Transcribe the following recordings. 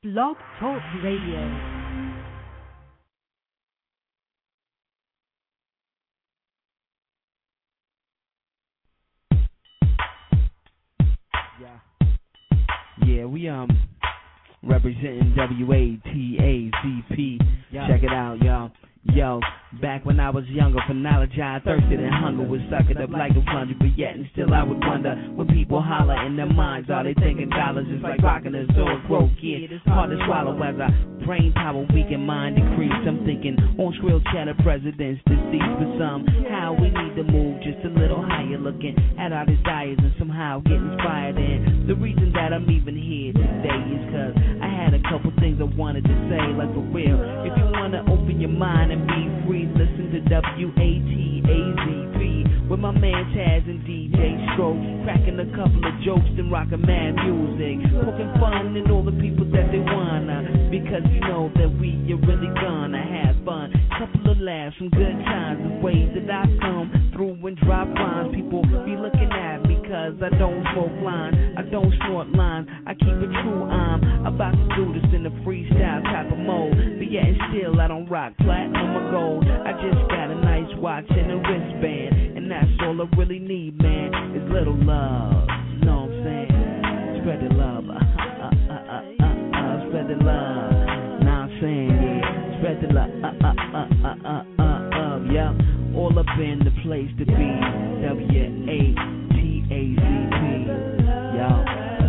Blog Talk Radio. Yeah, we representing WATAZP. Check it out, y'all. Yo, back when I was younger, for knowledge I thirsted and hunger was sucking up like a plunger. But yet and still I would wonder, when people holler in their minds, are they thinking dollars is like rocking a sword broke kid? It's hard to swallow as our brain power weaken, mind decrease. I'm thinking on shrill chatter presidents deceased, but somehow we need to move just a little higher, looking at our desires and somehow get inspired. And the reason that I'm even here today is cause I had a couple things I wanted to say, like for real. If you wanna open your mind and be free, listen to WATAZP with my man Taz and DJ Stroke, cracking a couple of jokes and rocking mad music, poking fun in all the people that they wanna, because you know that we are really gonna have fun. Couple of laughs, some good times, the way that I come through and drop lines. People be looking at me cause I don't smoke line, I don't snort line, I keep it true. I'm about to do this in a freestyle type of mode, but yet and still I don't rock platinum or gold. I just got a nice watch and a wristband, and that's all I really need, man, is little love. You know what I'm saying? Spread the love, spread the love. Now I'm saying, yeah, spread the love, yeah. All up in the place to be, WATAZP, y'all.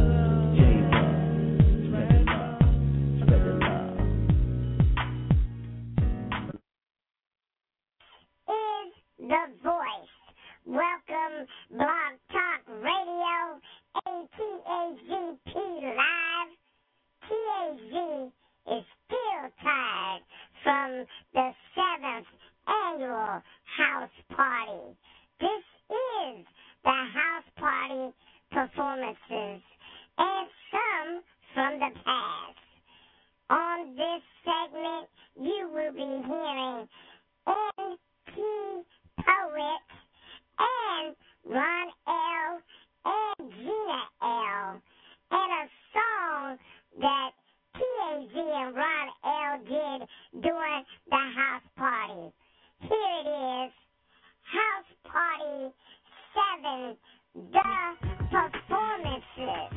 The Voice. Welcome, Blog Talk Radio, ATAZP Live. TAZ is still tired from the 7th annual House Party. This is the House Party performances and some from the past. On this segment, you will be hearing N.T. Poet and Ron L. and Gina L. and a song that TAZ and Ron L. did during the house party. Here it is, House Party 7, The Performances.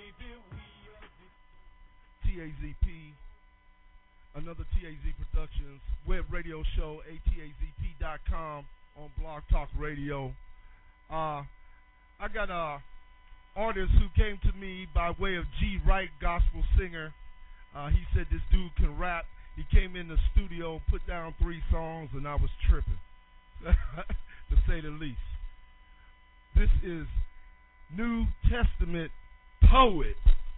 TAZP, another TAZ Productions web radio show, atazp.com on Blog Talk Radio. I got a artist who came to me by way of G. Wright, gospel singer. He said this dude can rap. He came in the studio, put down 3 songs, and I was tripping, to say the least. This is New Testament Poet.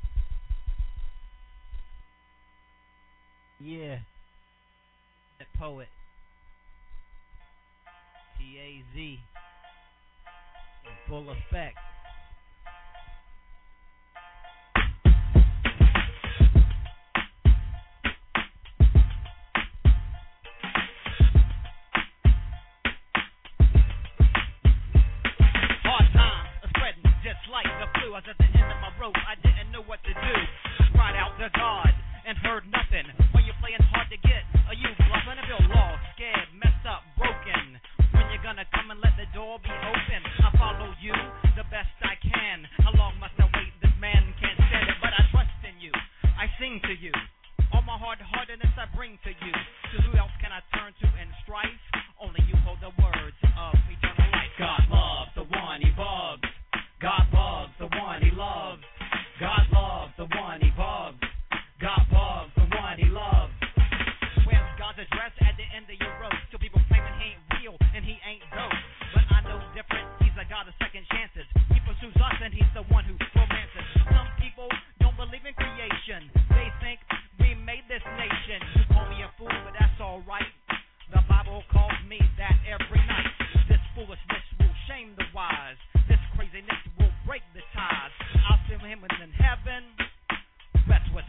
Yeah, that poet. TAZ in full effect. Hard times are spreading just like the flu. I was at the end of my rope, I didn't know what to do. Cried out to God and heard nothing. When you're playing hard to get, are you bluffing? I feel lost, scared, messed up, broken. When you're gonna come and let the door be open? I follow you the best I can. How long must I wait? This man can't stand it, but I trust in you. I sing to you. All my hard-heartedness I bring to you. To who else can I turn to in strife? Only you hold the words of eternal life. God loves the one he bugs. God bugs the one he loves. God loves the one he bugs. God bugs the one he loves. Where's God's address at the end of your road? Still people claiming he ain't real and he ain't dope. But I know different. He's a God of second chances. He pursues us and he's the one who romances. Some people don't believe in creation. They think we made this nation. You call me a fool, but that's alright. The Bible calls me that every night. This foolishness will shame the wise. This craziness will break the ties. I'll see him in heaven. That's what's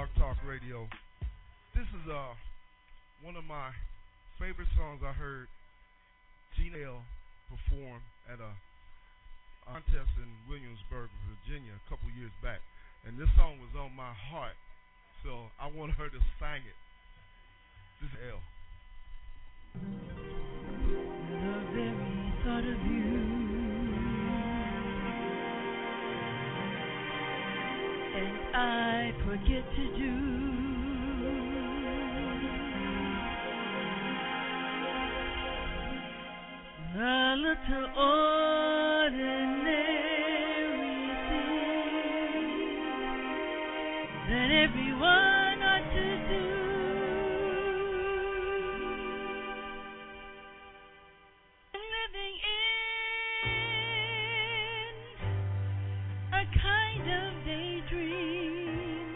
Blog Talk Radio. This is one of my favorite songs I heard Gina L perform at a contest in Williamsburg, Virginia a couple years back. And this song was on my heart, so I want her to sing it. This is L. The very thought of you, and I forget to do a little ordinary thing that everyone ought to do. Living in a kind of daydream.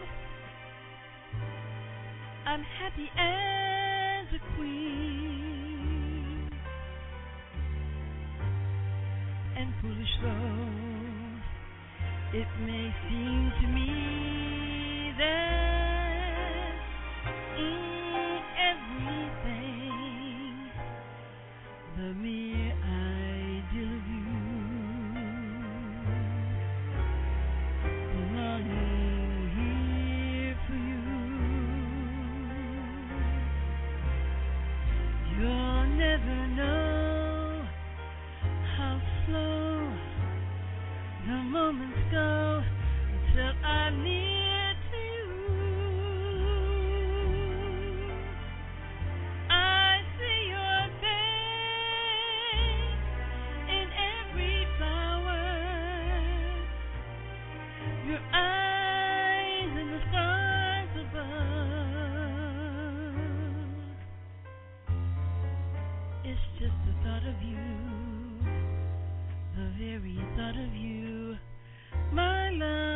I'm happy as a queen, and foolish though it may seem to me that everything, the mere ideal of you, belonging here for you, you'll never know how slow the moments go until I'm near to you. I see your face in every flower, your eyes in the stars above. It's just the thought of you, the very thought of you, my love.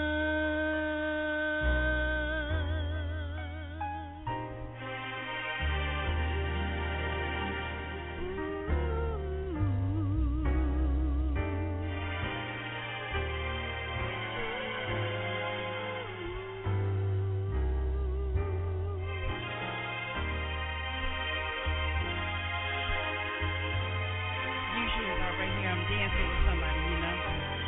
Usually about right here, I'm dancing with somebody, you know.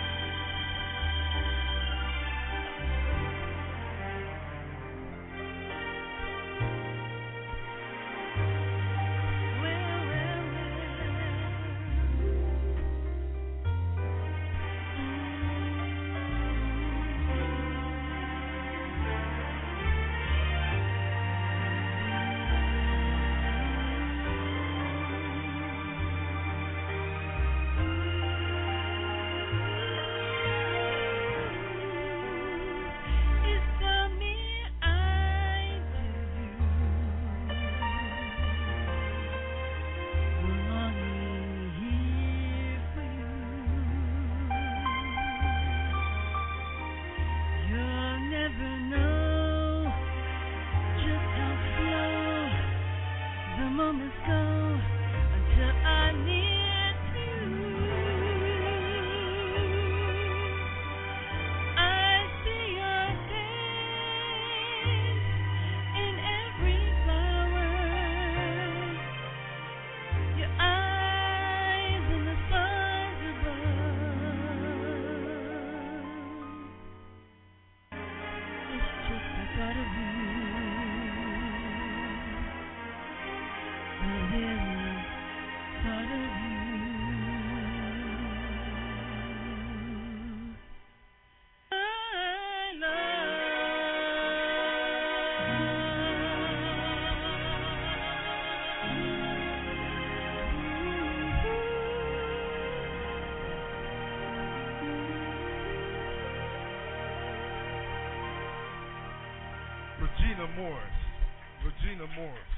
Regina Morris.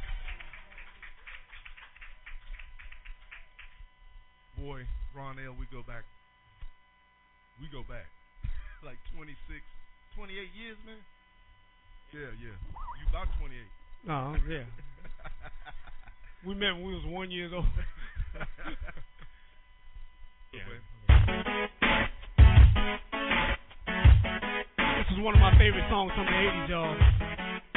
Boy, Ron L., we go back like 26, 28 years, man. Yeah. You about 28. Oh, yeah. We met when we was 1 year old. Yeah. This is one of my favorite songs from the 80s, y'all.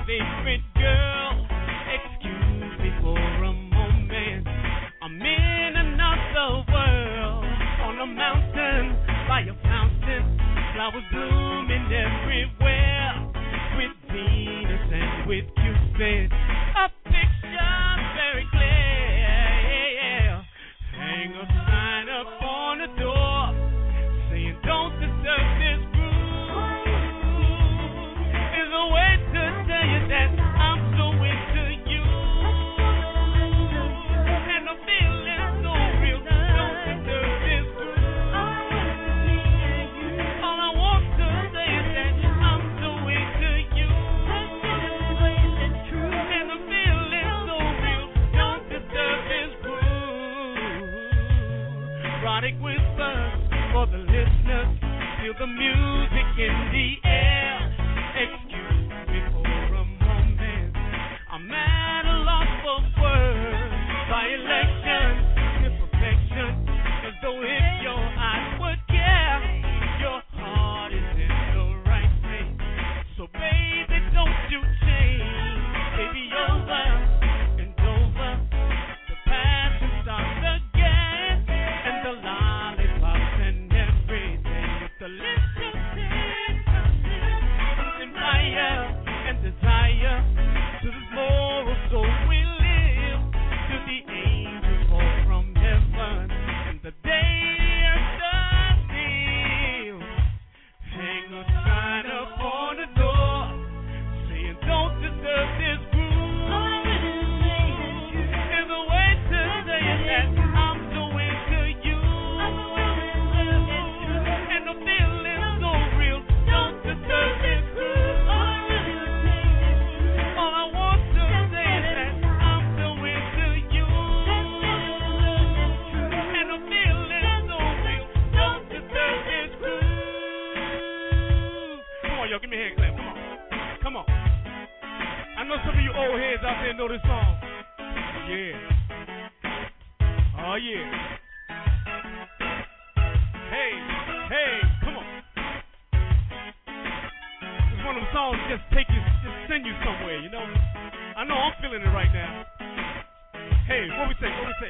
favorite girl. Excuse me for a moment. I'm in another world, on a mountain, by a fountain, flowers blooming everywhere, with Venus and with Cupid, a picture very clear. Hang a sign up on the door, saying don't disturb this groove. Is a way to tell you that I'm so into you, and the feeling so real. Don't disturb this groove. All I want to say is that I'm so into you, and the feeling so real. Don't disturb this groove. Erotic whispers for the listeners. Feel the music in the air. Excuse me for a moment. I'm at a loss for words. Violation, imperfection, as though if your eyes would care, your heart is in the right place. So baby, don't you change. Baby, over and over, the passion starts again, and the lollipops and everything with the little and fire and desire to this moral soul we live, to the angels fall from heaven, and the day earth does still. Hang a sign up on the door, saying don't disturb this groove. There's a way to say it that I'm so into you, and the feeling's so real. Don't disturb this groove. All I want to say is that I'm so into you, and the feeling's so real. Don't disturb this groove. Come on, y'all, give me a hand clap. Come on. Come on. I know some of you old heads out there know this song. Yeah. Oh, yeah. Hey, hey, come on. It's one of them songs that just send you somewhere, you know? I know I'm feeling it right now. Hey, what we say?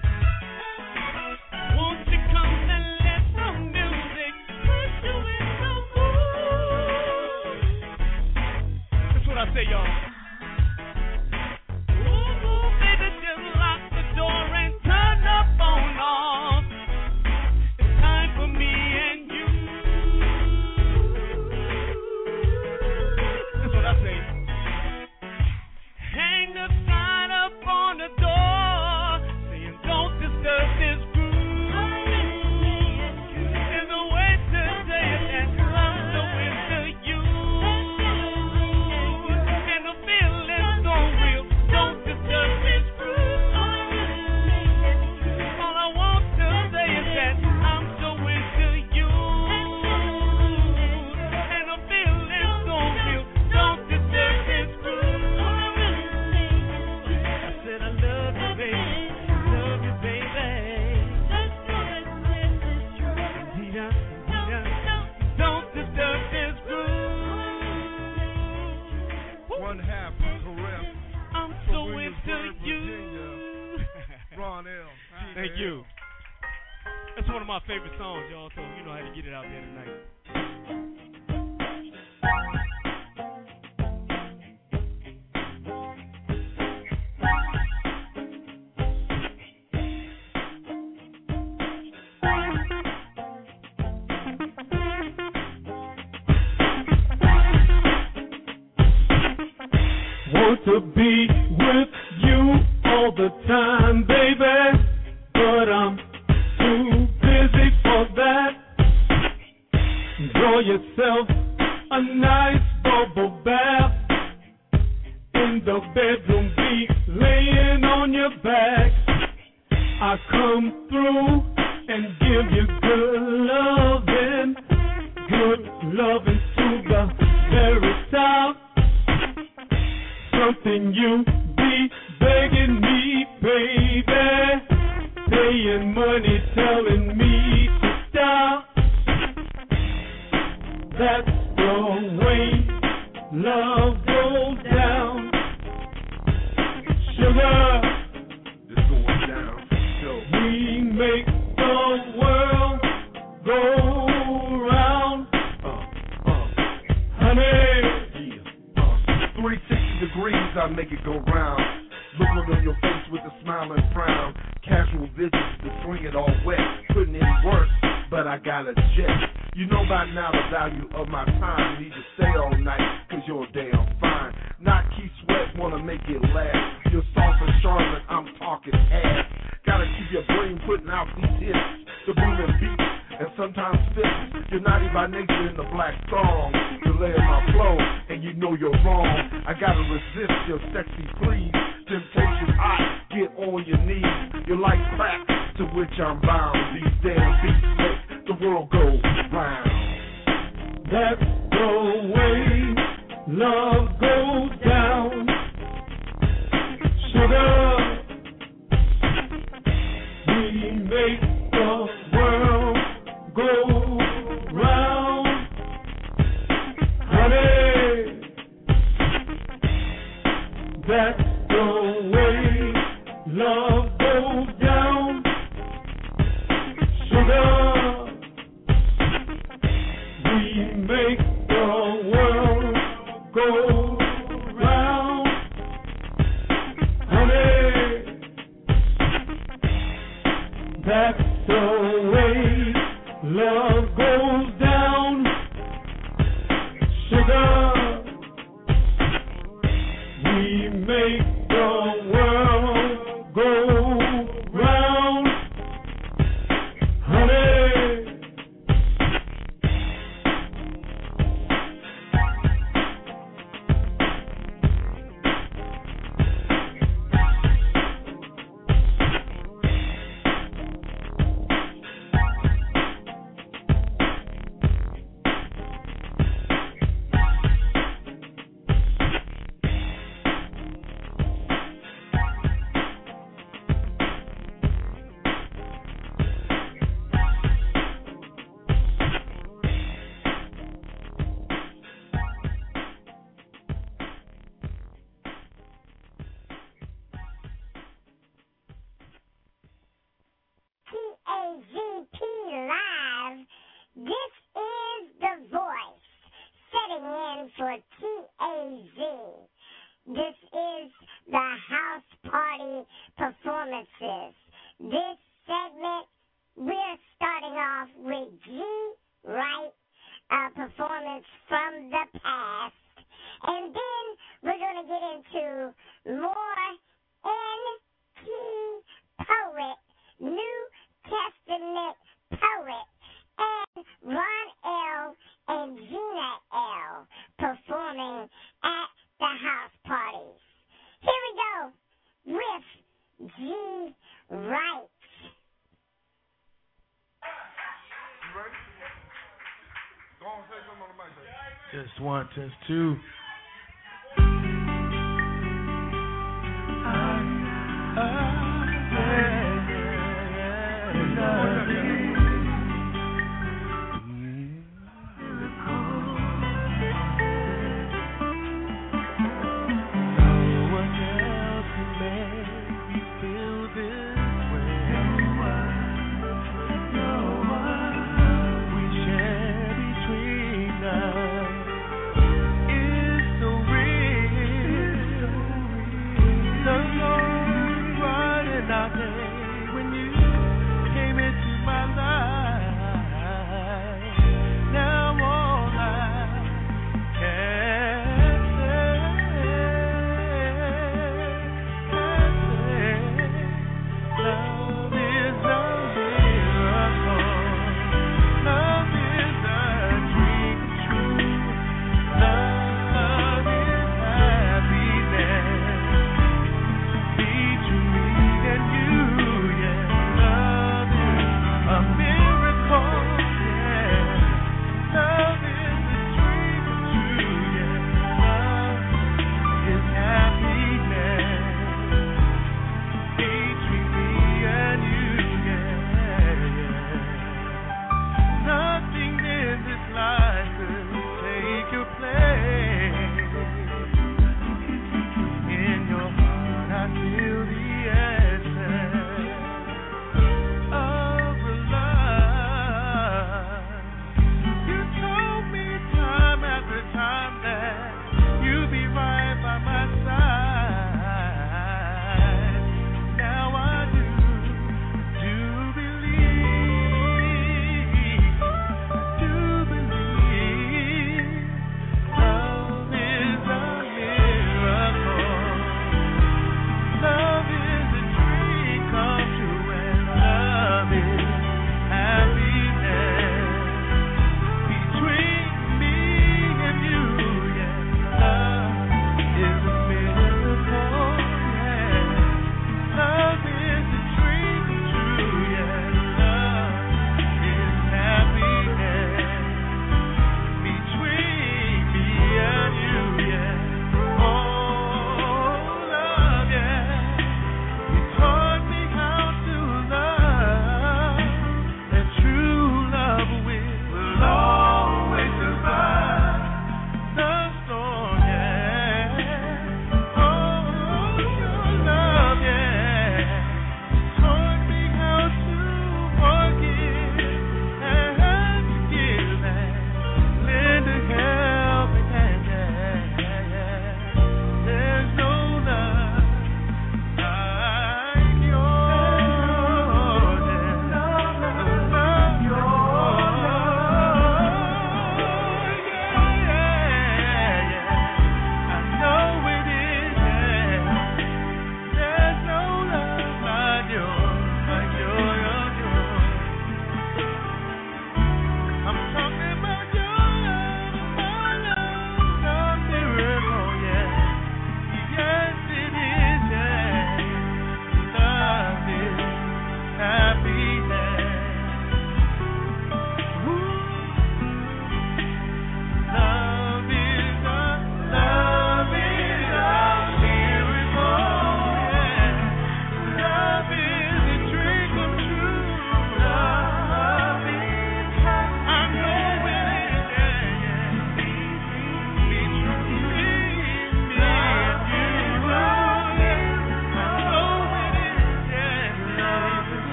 Won't you come and let the music put you in the mood? That's what I say, y'all. Ooh, baby, just lock the door and turn the phone off. It's time for me and you. That's what I say. Hang the sign up on the door, saying don't disturb this groove. There's a way to say it that I'm so into you, and the feeling's so real. Don't disturb this groove. All I want to say is that I'm so into you, and the feeling's so real. Don't disturb this groove. I said I love you, baby. Love you, baby. Dee-da, dee-da. Don't disturb this groove. One half of Caress. I'm from so Williamsburg, into you. Virginia. Ron L. Thank you. That's one of my favorite songs, y'all, so you know how to get it out there tonight. Want to be with you all the time, baby, but I'm too busy for that. Draw yourself a nice bubble bath. In the bedroom, be laying on your back. I come through and give you good loving to the very top. Something you be begging me, baby, paying money, telling me to stop. That's the way love goes down. Sugar. This going down for sure. We make the world go round. Honey. Yeah. 360 degrees, I make it go round. Looking on your face with a smile and frown. Casual visits to swing it all wet. Putting in work, but I got a jet. You know by now the value of my time. Need to stay all night, cause you're damn fine. Not Keith Sweat, wanna make it last. You're soft and Charlotte, I'm talking ass. Gotta keep your brain putting out these hits. The booming beats, and sometimes fits. You're naughty by nature in the black song. You're laying my flow, and you know you're wrong. I gotta resist your sexy pleas. Temptation hot, get on your knees. You're like crack, to which I'm bound. These damn beats make the world go round. That's the way love goes down. Sugar, we make the world go round. Honey, that's the way love goes down. Sugar, we make the world go round. Honey, that's the way love goes down. Sugar, we make the world go round. Honey, TAZP Live. This is The Voice, sitting in for TAZ. This is the House Party Performances. This segment, we're starting off with G. Wright, a performance from the past. And then we're going to get into more N.T. Poet, New Testament poet, and Ron L. and Gina L. performing at the house parties. Here we go with G. Wright. You ready? Go on, say something on the mic. just one, just two. Is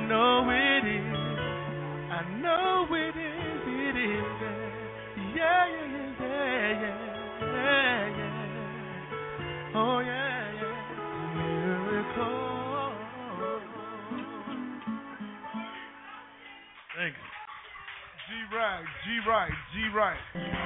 know it is. I know it is. It is. Yeah, yeah, yeah, yeah, yeah. Oh, yeah, yeah. Miracle. Thanks. G-Right.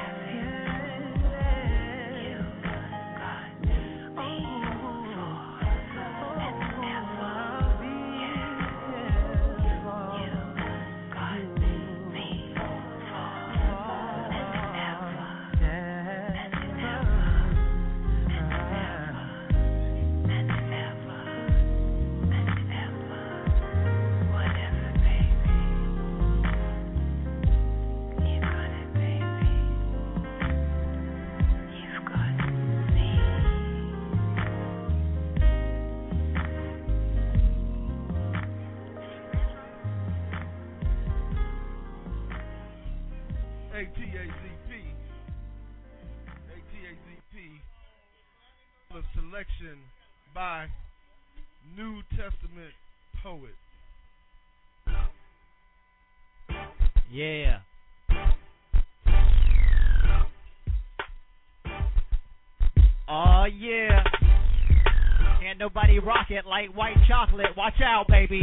ATAZP, a selection by New Testament poet. Yeah. Oh, yeah. Can't nobody rock it like white chocolate. Watch out, baby.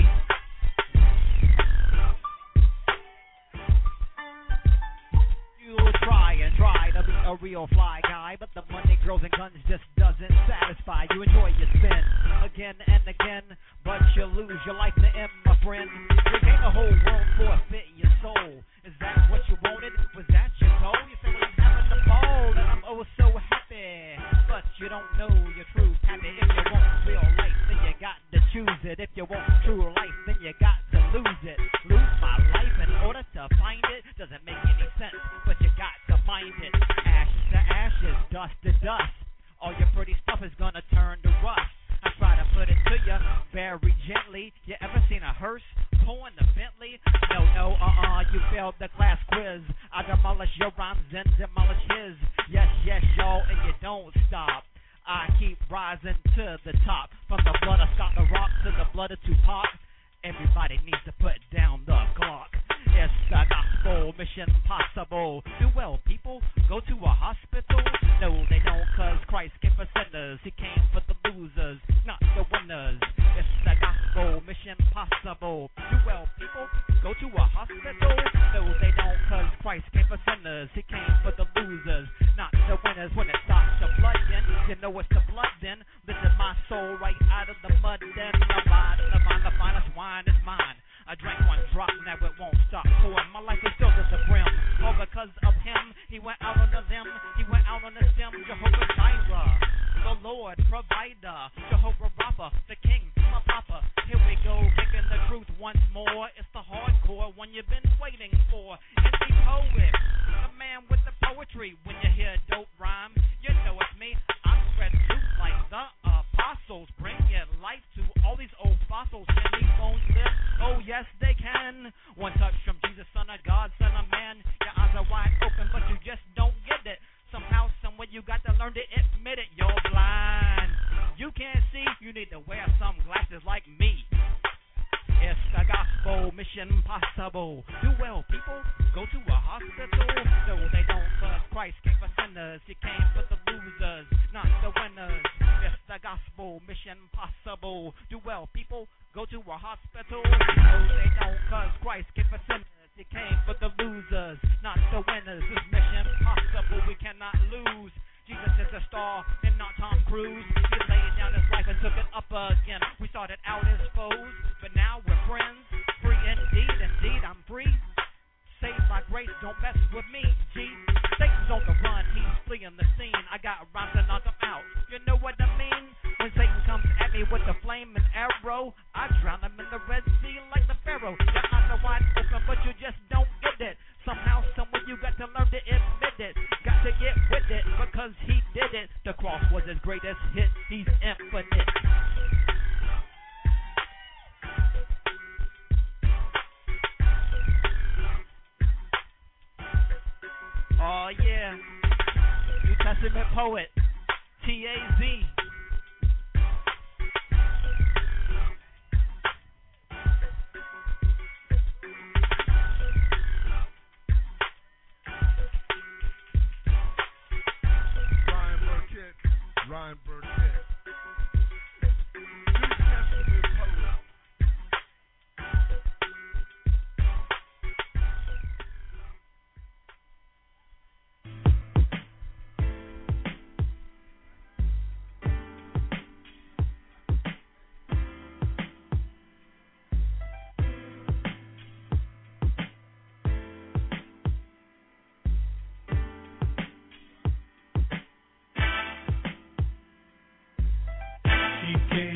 You'll try to be a real fly guy, but the money, girls, and guns just doesn't satisfy. You enjoy your spin again and again, but you lose your life in the end, my friend. You gain the whole world forfeit your soul. Is that what you wanted? Was that your goal? You say, well, I'm having the ball, and I'm oh so happy. But you don't know your true happy. If you want real life, then you got to choose it. If you want true life, then you got to lose it. Lose my life in order to find it doesn't make any sense, but you got to mind it. Ashes to ashes, dust to dust. All your pretty stuff is gonna turn to rust. I try to put it to you very gently. You ever seen a hearse pulling the Bentley? No, you failed the class quiz. I demolish your rhymes and demolish his. Yes, y'all, and you don't stop. I keep rising to the top. From the blood of Scott the Rock to the blood of Tupac. Everybody needs to put down the Glock. It's the gospel, mission possible. Do well, people, go to a hospital? No, they don't, cause Christ came for sinners. He came for the losers, not the winners. It's the gospel, mission possible. Do well, people, go to a hospital? No, they don't, cause Christ came for sinners. He came for the losers, not the winners. When it starts to blood in, you know it's the blood then. Lifted my soul right out of the mud then. The finest wine is mine. I drank one drop, now it won't stop pouring. My life is filled to the brim, all because of him. He went out on the limb, he went out on the stem. Jehovah Jireh, the Lord provider. Jehovah Rapha, the King, my Papa. Here we go, kicking the truth once more. It's the hardcore one you've been waiting for. It's the poet, the man with the poetry. When you hear dope rhyme, you know it's me. I'm spread truth like the apostles. Bring your life to all these old fossils. Can these bones live? Oh yes, they can. One touch from Jesus, Son of God, Son of Man. Your eyes are wide open, but you just don't get it. Somehow, somewhere, you got to learn to admit it. You're blind. You can't see. You need to wear some glasses like me. It's the gospel, mission possible. Do well, people, go to a hospital. No, they don't, cause Christ came for sinners. He came for the losers, not the winners. It's the gospel, mission possible. Do well, people, go to a hospital. No, they don't, cause Christ came for sinners. He came for the losers, not the winners. This mission possible, we cannot lose. Jesus is a star and not Tom Cruise. He laid down his life and took it up again. We started out as foes, but now we're friends. Free indeed, I'm free. Saved by grace, don't mess with me, G. Satan's on the run, he's fleeing the scene. I got rhymes to knock him out, you know what I mean? When Satan comes at me with the flame and arrow, I drown him in the Red Sea like the Pharaoh. Your eyes are wide open, but you just don't get it. Somehow, somewhere, you got to learn to admit it. Got to get with it, because he did it. The cross was his greatest hit, he's infinite. Oh yeah, New Testament poet, T.A.Z.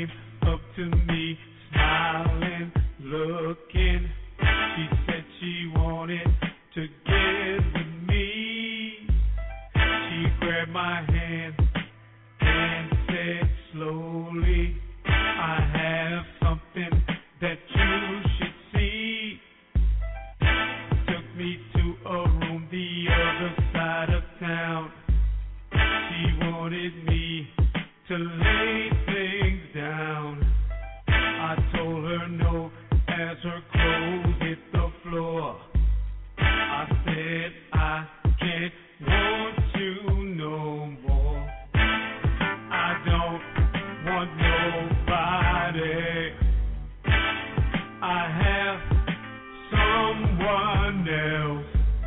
came up to me, smiling, looking. She said she wanted to get with me. She grabbed my hand and said slowly, I have something that you should see. Took me to a room the other side of town. She wanted me to lay things down. I told her no as her clothes hit the floor. I said I can't want you no more. I don't want nobody. I have someone else.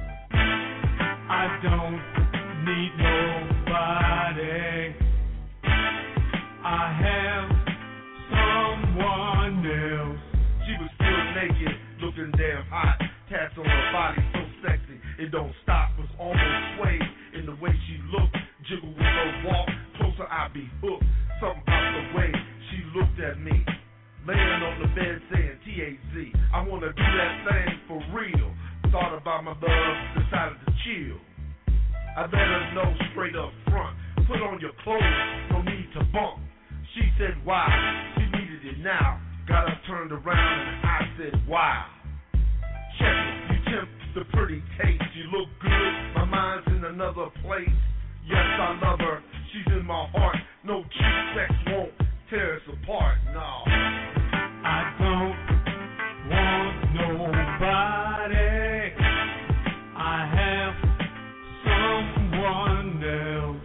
I don't need nobody. I have someone else. She was still naked, looking damn hot. Tats on her body so sexy, it don't stop. Was almost swayed in the way she looked. Jiggle with her walk, closer I be hooked. Something out the way, she looked at me. Laying on the bed saying, TAZ, I wanna do that thing for real. Thought about my love, decided to chill. I let her know straight up front. Put on your clothes, no need to bump. She said, why? She needed it now. Got her turned around and I said, wow. Check it, you tempt the pretty taste. You look good, my mind's in another place. Yes, I love her, she's in my heart. No cheap sex won't tear us apart, no. I don't want nobody. I have someone else.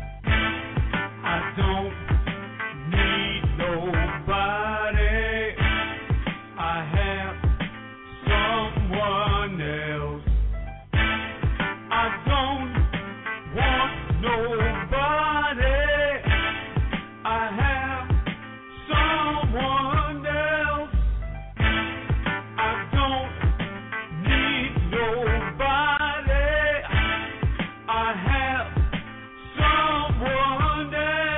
I don't need nobody. I have someone else. I don't want nobody. I have someone else. I don't need nobody. I have someone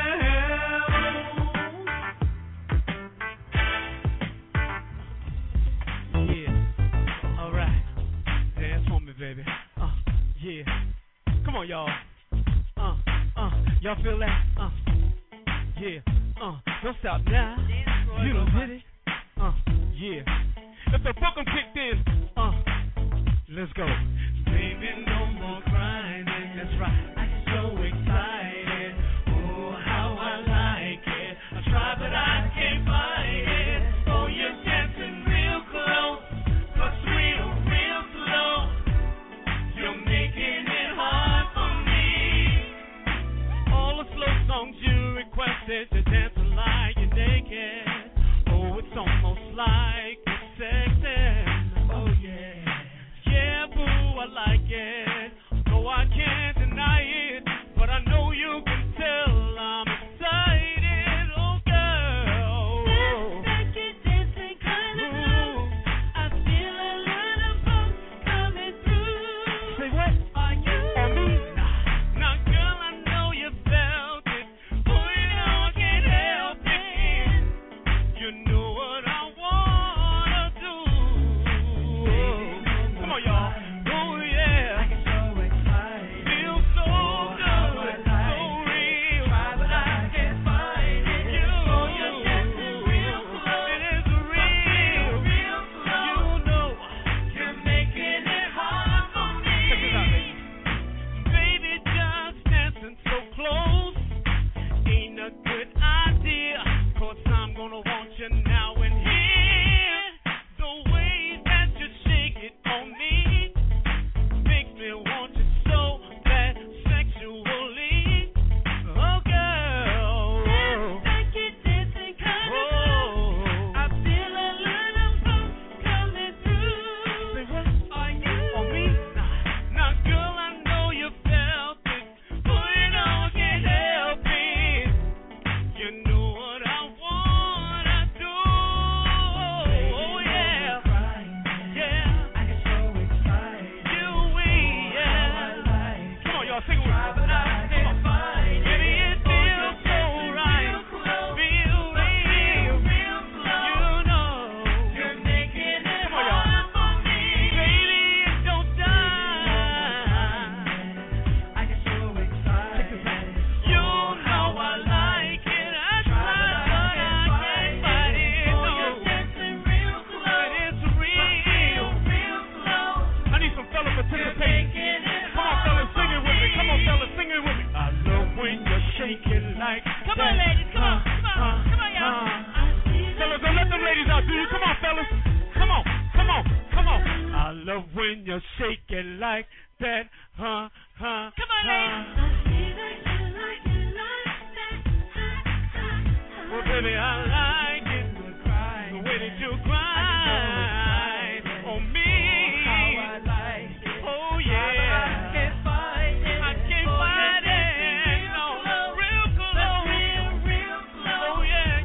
else. Yeah. All right. Dance for me, baby. Yeah. Come on, y'all. Y'all feel that? Yeah. Don't stop now. You done did it. Yeah. If the bookin' kicked in, let's go. Baby, no more crying. That's right. I'm so excited. Oh, how I like it. I try, but I can't find it. Oh, you're dancing real close, but real slow. You're making it hard for me. All the slow songs you requested to dance like you're naked. Oh, it's almost like it's sexy. Oh, yeah. Yeah, boo, I like it. No, I can't deny it, but I know you can tell I'm excited. Oh, girl. Like you're dancing kind of low. I feel a little bump coming through. Say what? Are you? On me? Now, girl, I know you felt it. Boy, I can't help you shake it like that, huh? Come on, ladies. Well, baby, I like it. The way that you cry on me. Oh, yeah. I can't fight it. No, real close. Oh, yeah.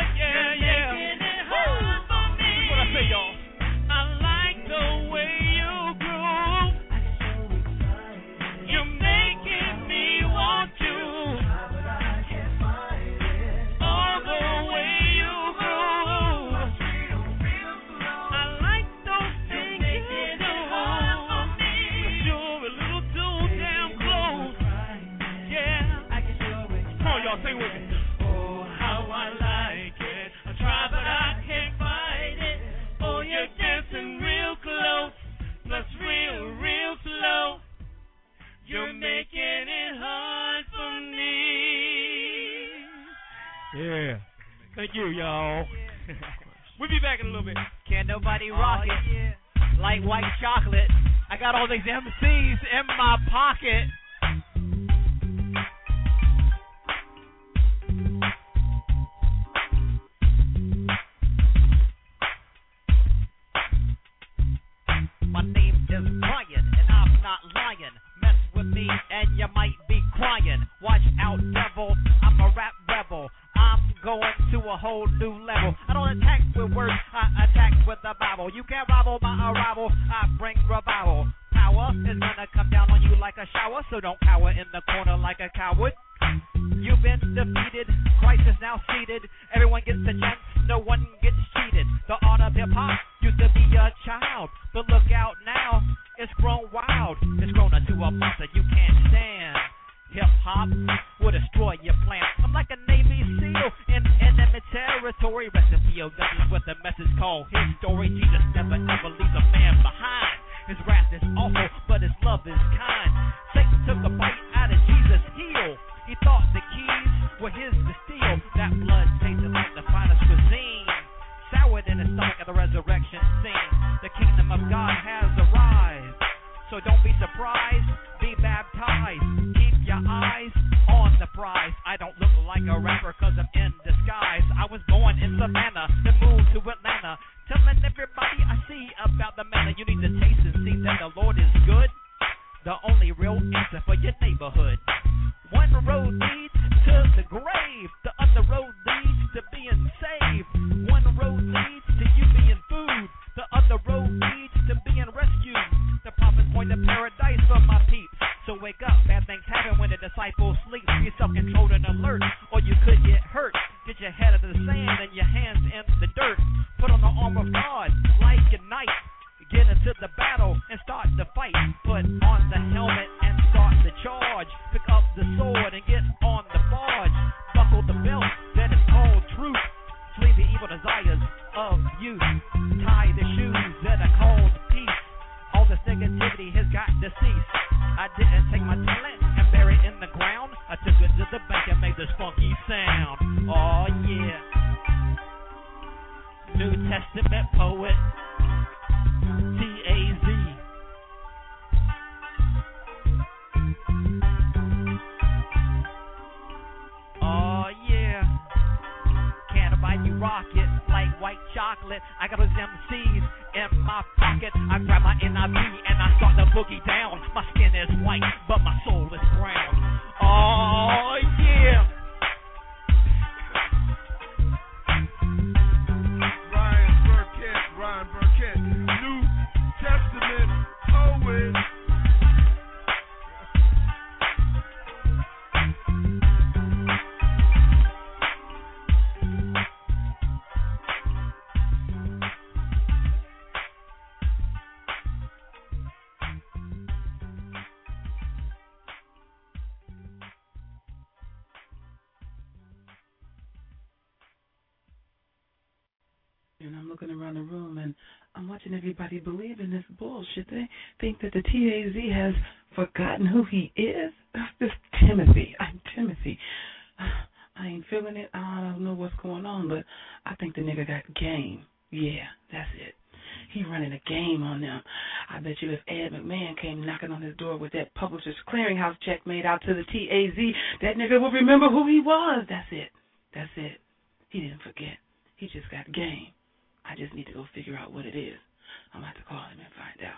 Woo. This is what I say, y'all. I like the way you groove. You're making me want you. All the way you groove. I like those things you do. But you're a little too damn close. Yeah. Come on, y'all, sing with me. Oh, how I like it. I try, but I can't fight it. Oh, you're dancing real close, plus real slow. You're making it hard for me. Yeah. Thank you, y'all. We'll be back in a little bit. Can't nobody rock it like white chocolate. I got all these MCs in my pocket. My name is Brian, and I'm not lying. Mess with me, and you might be crying. Watch out, devil, I'm a rap rebel. I'm going to a whole new level. I don't attack with words, I attack with the Bible. You can't rival my arrival, I bring revival. Power is gonna come down on you like a shower, so don't cower in the corner like a coward. You've been defeated, Christ is now seated. Everyone gets a chance, no one gets cheated. The art of hip-hop used to be a child, but look out now, it's grown wild. It's grown into a monster you can't stand. Hip-hop will destroy your plan. I'm like a Navy SEAL in enemy territory. Rest in POWs with a message called his story. Jesus never ever leaves a man behind. His wrath is awful, but his love is kind. Satan took a bite out of Jesus' heel. He thought the keys were his to steal. That blood tasted like the finest cuisine, soured in his stomach at the resurrection scene. The kingdom of God has arrived, so don't be surprised, be baptized. Keep your eyes on the prize. I don't look like a rapper cause I'm in disguise. I was born in Savannah, then moved to Atlanta, telling everybody I see about the manna. You need to taste and see that the Lord is good, the only real answer for your neighborhood. One road leads to the grave, the other road leads to being saved. One road leads to you being food, the other road leads to being rescued. The prophets point to paradise for my peeps, so wake up, bad things happen when the disciples sleep. Be self-controlled and alert, or you could get hurt. Get your head out of the sand and your hands in the dirt. Put on the armor of God like a knight. Get into the battle and start the fight. Put on the helmet and start the charge. Pick up the sword and get on the barge. Buckle the belt that is called truth. Flee the evil desires of youth. Tie the shoes that are called peace. All this negativity has got to cease. I didn't take my talent and bury it in the ground. I took it to the bank and made this funky sound. Oh yeah. New Testament poet T.A.Z. Oh yeah. Can't nobody rock it like white chocolate. I got those MCs in my pocket. I grab my NIV and I start the boogie down. My skin is white, but my soul is brown. Oh yeah. Ryan Burkett, New Testament poet. And I'm looking around the room and I'm watching everybody believe in this bullshit. They think that the TAZ has forgotten who he is. This Timothy. I'm Timothy. I ain't feeling it. I don't know what's going on, but I think the nigga got game. Yeah, that's it. He running a game on them. I bet you if Ed McMahon came knocking on his door with that Publishers Clearinghouse check made out to the TAZ, that nigga would remember who he was. That's it. That's it. He didn't forget. He just got game. I just need to go figure out what it is. I'm going to have to call him and find out.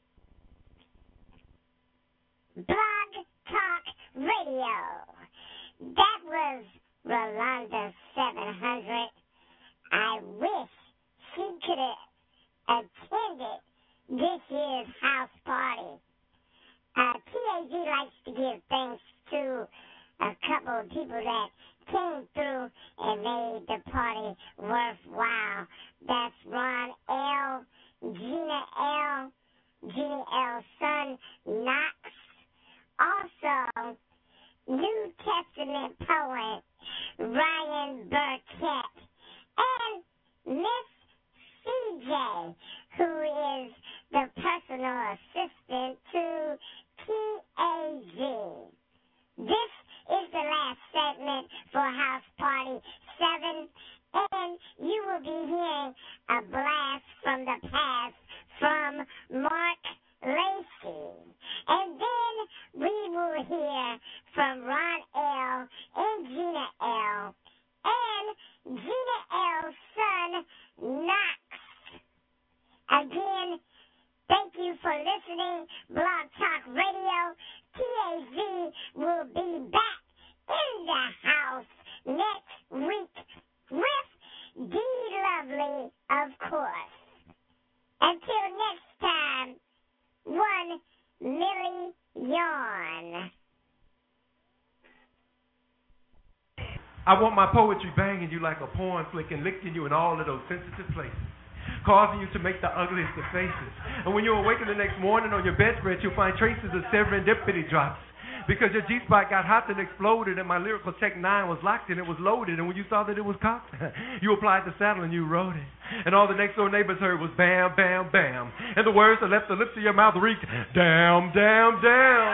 Blog Talk Radio. That was Rolanda 700. I wish she could have attended this year's house party. TAZ likes to give thanks to a couple of people that came through and made the party worthwhile. That's Ron L., Gina L., Jeannie L's son, Knox. Also, New Testament poet Ryan Burkett, and Miss CJ, who is the personal assistant to TAZ. This is the last segment for House Party 7, and you will be hearing a blast from the past from Mark Lacey. And then we will hear from Ron L. and Gina L. and Gina L's son, Knox. Again, thank you for listening. Blog Talk Radio. TAZ will be back in the house next week with D. Lovely, of course. Until next time, 1 million. I want my poetry banging you like a porn flick and licking you in all of those sensitive places, causing you to make the ugliest of faces. And when you awaken the next morning on your bedspread, you'll find traces of serendipity drops, because your G-spot got hot and exploded, and my lyrical Tech 9 was locked and it was loaded. And when you saw that it was cocked, you applied the saddle and you rode it. And all the next door neighbors heard was bam, bam, bam. And the words that left the lips of your mouth reeked, damn, damn, damn.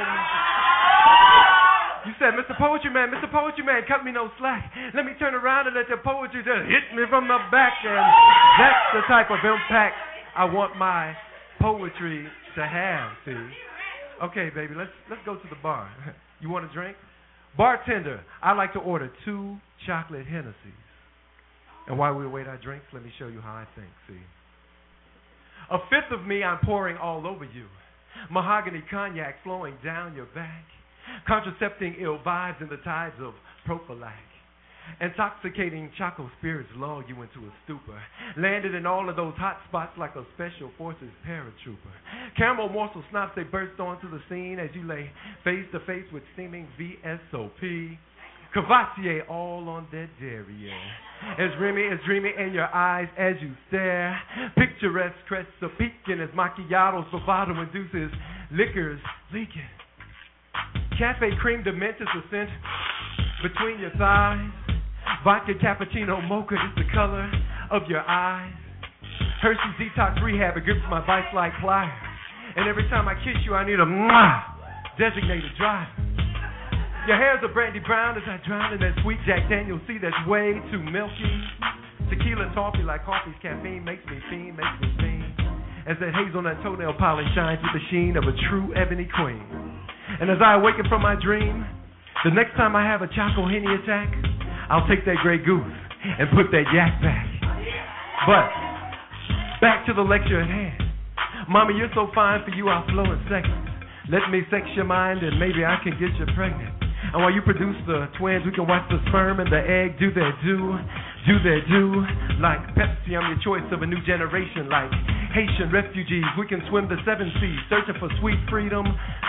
You said, Mr. Poetry Man, cut me no slack. Let me turn around and let your poetry just hit me from the back. And that's the type of impact I want my poetry to have, see? Okay, baby, let's go to the bar. You want a drink? Bartender, I'd like to order 2 chocolate Hennessy's. And while we await our drinks, let me show you how I think, see? A fifth of me I'm pouring all over you. Mahogany cognac flowing down your back. Contracepting ill vibes in the tides of prophylax. Intoxicating choco spirits lull you into a stupor. Landed in all of those hot spots like a special forces paratrooper. Caramel morsel snaps, they burst onto the scene as you lay face to face with steaming VSOP. Cavassier all on that derriere. As dreamy in your eyes as you stare. Picturesque crests are peaking as macchiatos bravado induces liquors leaking. Cafe cream dementis ascent between your thighs. Vodka cappuccino mocha is the color of your eyes. Hershey's detox rehab, it grips my vice like pliers. And every time I kiss you, I need a designated driver. Your hair's a brandy brown as I drown in that sweet Jack Daniel's sea that's way too milky. Tequila toffee like coffee's caffeine makes me fiend. As that hazelnut toenail polish shines with the sheen of a true ebony queen. And as I awaken from my dream, the next time I have a Choco Henny attack, I'll take that Grey Goose and put that yak back. But back to the lecture at hand. Mama, you're so fine, for you I'll flow in seconds. Let me sex your mind and maybe I can get you pregnant. And while you produce the twins, we can watch the sperm and the egg do their do. Like Pepsi, I'm your choice of a new generation. Like Haitian refugees, we can swim the 7 seas, searching for sweet freedom.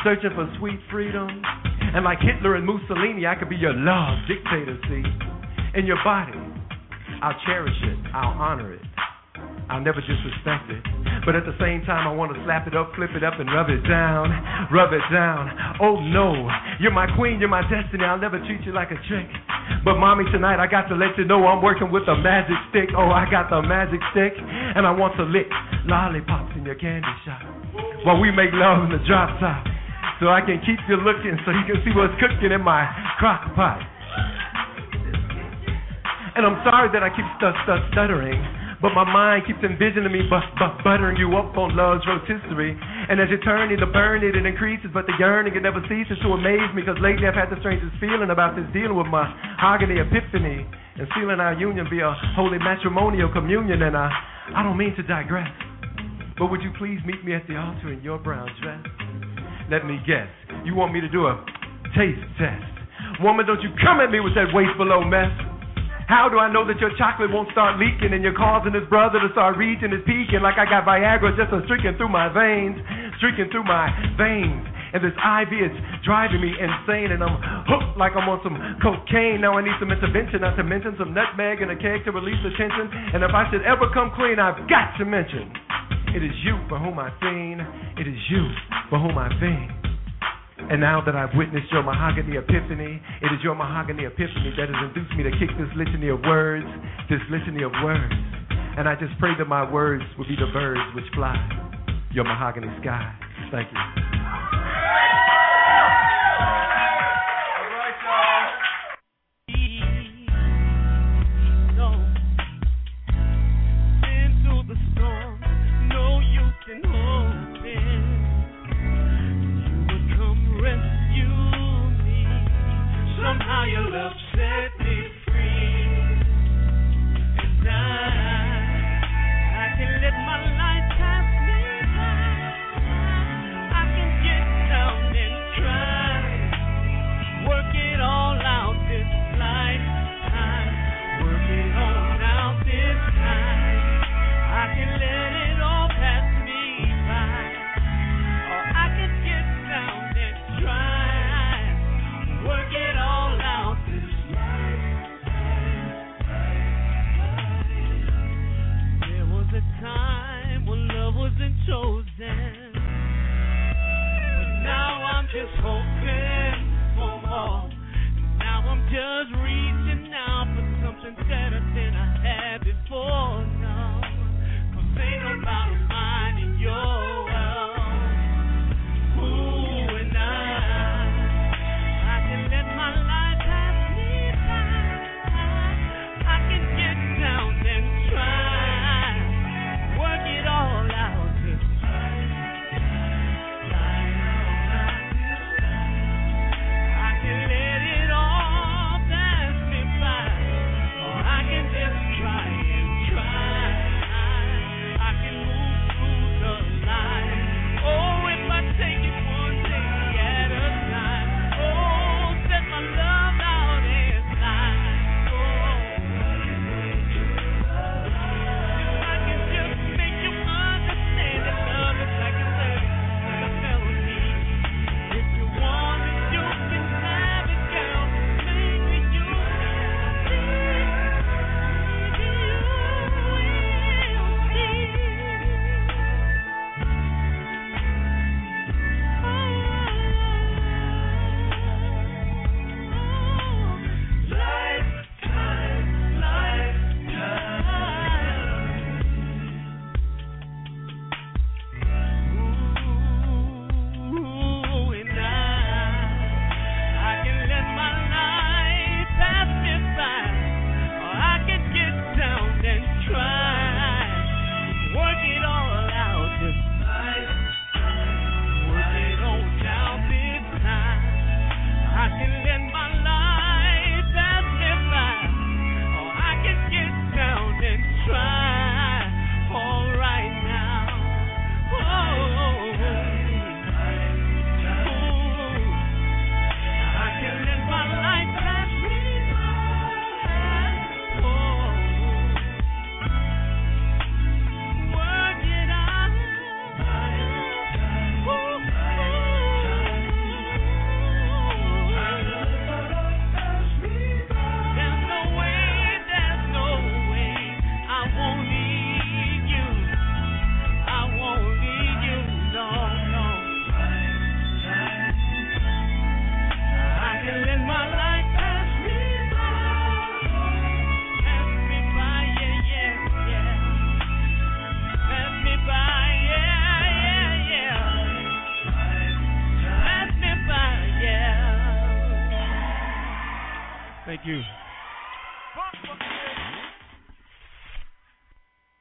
And like Hitler and Mussolini, I could be your love dictator, see? In your body, I'll cherish it, I'll honor it, I'll never disrespect it. But at the same time, I want to slap it up, flip it up, and rub it down. Oh no, you're my queen, you're my destiny, I'll never treat you like a trick. But mommy, tonight I got to let you know I'm working with a magic stick. Oh, I got the magic stick, and I want to lick lollipops in your candy shop while we make love in the drop top, so I can keep you looking, so you can see what's cooking in my crock pot. And I'm sorry that I keep stuttering, But my mind keeps envisioning me buttering you up on love's rotisserie. And as you turn it to burn it, it increases, but the yearning, it never ceases to amaze me. Because lately I've had the strangest feeling about this dealing with my mahogany epiphany. And sealing our union via holy matrimonial communion. And I don't mean to digress, but would you please meet me at the altar in your brown dress? Let me guess, you want me to do a taste test. Woman, don't you come at me with that waist below mess. How do I know that your chocolate won't start leaking and you're causing his brother to start reaching his peaking like I got Viagra just streaking through my veins, And this IV is driving me insane, and I'm hooked like I'm on some cocaine. Now I need some intervention, not to mention some nutmeg and a keg to release the tension. And if I should ever come clean, I've got to mention, it is you for whom I fiend, it is you for whom I fiend. And now that I've witnessed your mahogany epiphany, it is your mahogany epiphany that has induced me to kick this litany of words. And I just pray that my words will be the birds which fly your mahogany sky. Thank you. Somehow your love set me free, and I can let my life pass me by. I can get down and try, work it all out this lifetime, work it all out this time. I can let it all pass me by, or I can get down and try, work it all out this lifetime. There was a time when love wasn't chosen, but now I'm just hoping for more. Now I'm just reaching out for something better than I had before. No, 'cause ain't nobody mine in your world. Ooh, and I can let my life pass me by. I can get down and try, work it all out this time. I can let it all pass me by, or I can just try and try. I can move through the line. Oh, if I take it one day at a time. Oh, set my love out and fly. If I can just make you understand that love is like a melody. If you want it, you can have it, girl. Maybe you will Thank you.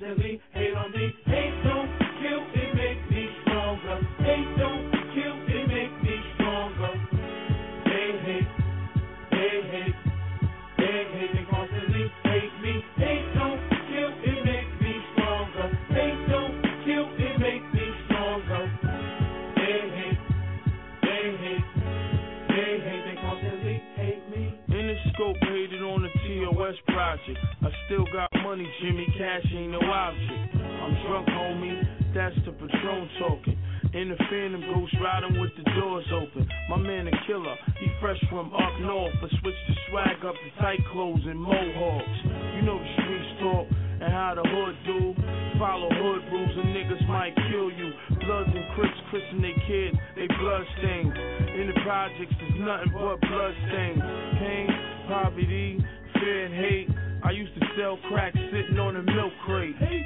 constantly hate on me. Hate don't kill, it make me stronger. Hate don't kill, it make me stronger. They hate, they constantly hate me. Hate don't kill, it make me stronger. Hate don't kill, it make me stronger. They hate, they constantly hate me. Interscope hated on the TOS project. I still got money, Jimmy Cash ain't no object. I'm drunk, homie, that's the Patron talking. In the Phantom, ghost riding with the doors open. My man a killer, he fresh from up north, but switched the swag up to tight clothes and mohawks. You know the streets talk and how the hood do. Follow hood rules and niggas might kill you. Bloods and Crips christen they kids, they blood stains. In the projects, there's nothing but blood stains. Pain, poverty, fear and hate. I used to sell crack sitting on a milk crate.